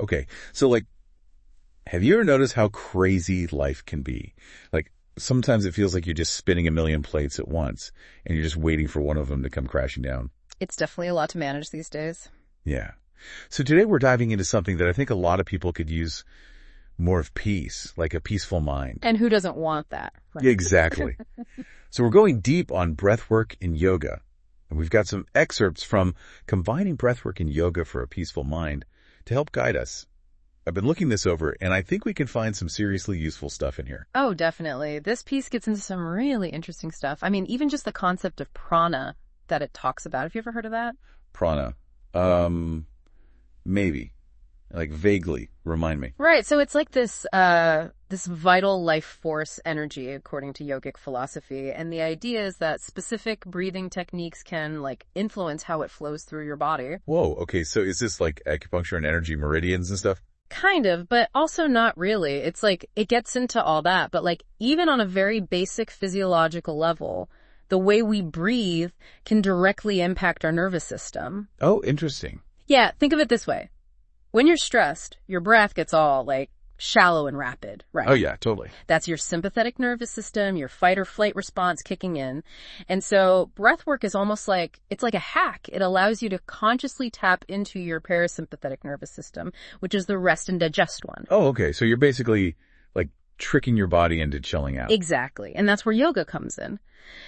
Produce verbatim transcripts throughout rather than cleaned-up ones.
Okay. So, like, have you ever noticed how crazy life can be? Like, sometimes it feels like you're just spinning a million plates at once, and you're just waiting for one of them to come crashing down. It's definitely a lot to manage these days. Yeah. So today we're diving into something that I think a lot of people could use more of peace, like a peaceful mind. And who doesn't want that? Right? Exactly. So we're going deep on breathwork and yoga. And we've got some excerpts from Combining Breathwork and Yoga for a Peaceful Mind to help guide us. I've been looking this over, and I think we can find some seriously useful stuff in here. Oh, definitely. This piece gets into some really interesting stuff. I mean, even just the concept of prana that it talks about. Have you ever heard of that? Prana. Um, maybe. Like vaguely. Remind me. Right. So it's like this, uh, this vital life force energy, according to yogic philosophy. And the idea is that specific breathing techniques can, like, influence how it flows through your body. Whoa. Okay. So is this like acupuncture and energy meridians and stuff? Kind of, but also not really. It's like, it gets into all that, but like, even on a very basic physiological level, the way we breathe can directly impact our nervous system. Oh, interesting. Yeah, think of it this way. When you're stressed, your breath gets all, like, shallow and rapid, right? Oh, yeah, totally. That's your sympathetic nervous system, your fight or flight response kicking in. And so breath work is almost like, it's like a hack. It allows you to consciously tap into your parasympathetic nervous system, which is the rest and digest one. Oh, okay. So you're basically, like, tricking your body into chilling out. Exactly. And that's where yoga comes in.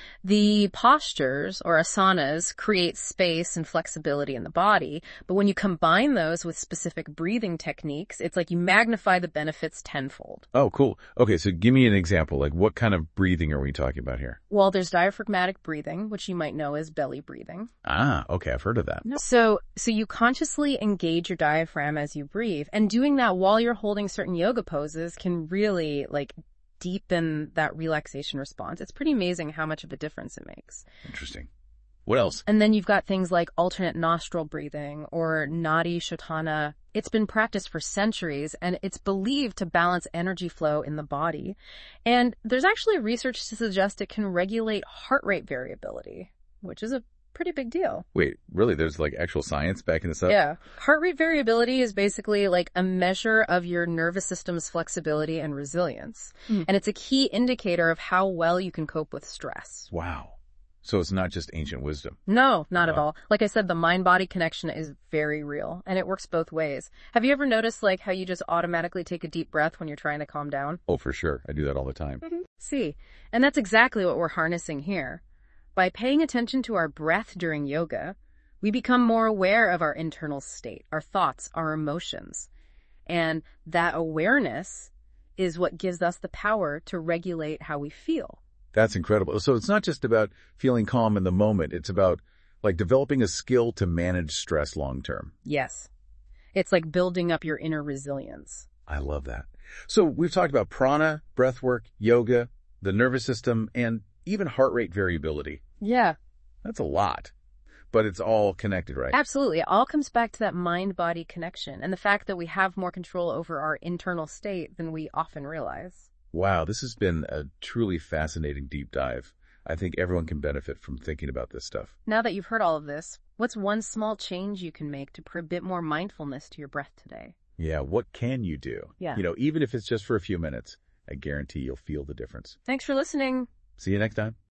The postures, or asanas, create space and flexibility in the body, but when you combine those with specific breathing techniques, it's like you magnify the benefits tenfold. Oh, cool. Okay, so give me an example. Like, what kind of breathing are we talking about here? Well, there's diaphragmatic breathing, which you might know as belly breathing. Ah, okay, I've heard of that. So, so you consciously engage your diaphragm as you breathe, and doing that while you're holding certain yoga poses can really, like, deepen that relaxation response. It's pretty amazing how much of a difference it makes. Interesting. What else? And then you've got things like alternate nostril breathing or Nadi Shodhana. It's been practiced for centuries, and it's believed to balance energy flow in the body. And there's actually research to suggest it can regulate heart rate variability, which is a pretty big deal. Wait, really? There's like actual science backing this up? Yeah. Heart rate variability is basically like a measure of your nervous system's flexibility and resilience. Mm. And it's a key indicator of how well you can cope with stress. Wow. So it's not just ancient wisdom? No, not wow. at all. Like I said, the mind-body connection is very real, and it works both ways. Have you ever noticed like how you just automatically take a deep breath when you're trying to calm down? Oh, for sure. I do that all the time. Mm-hmm. See, and that's exactly what we're harnessing here. By paying attention to our breath during yoga, we become more aware of our internal state, our thoughts, our emotions. And that awareness is what gives us the power to regulate how we feel. That's incredible. So it's not just about feeling calm in the moment. It's about like developing a skill to manage stress long term. Yes. It's like building up your inner resilience. I love that. So we've talked about prana, breath work, yoga, the nervous system, and even heart rate variability. Yeah. That's a lot, but it's all connected, right? Absolutely. It all comes back to that mind-body connection and the fact that we have more control over our internal state than we often realize. Wow, this has been a truly fascinating deep dive. I think everyone can benefit from thinking about this stuff. Now that you've heard all of this, what's one small change you can make to put a bit more mindfulness to your breath today? Yeah, what can you do? Yeah. You know, even if it's just for a few minutes, I guarantee you'll feel the difference. Thanks for listening. See you next time.